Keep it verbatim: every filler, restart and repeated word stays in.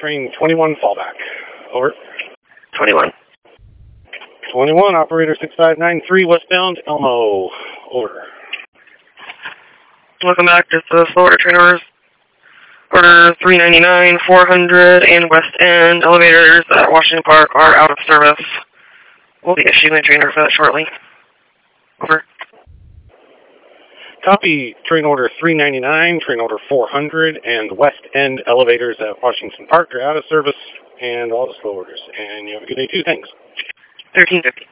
train twenty-one fallback. Over. twenty-one. twenty-one, operator six five nine three, westbound, Elmo. Over. Welcome back. This is Florida train orders. Order three ninety-nine, four hundred, and West End elevators at Washington Park are out of service. We'll be issuing a train order for that shortly. Over. Copy. Train order three ninety-nine, train order four hundred, and West End elevators at Washington Park are out of service, and all the slow orders. And you have a good day too. Thanks. thirteen fifty.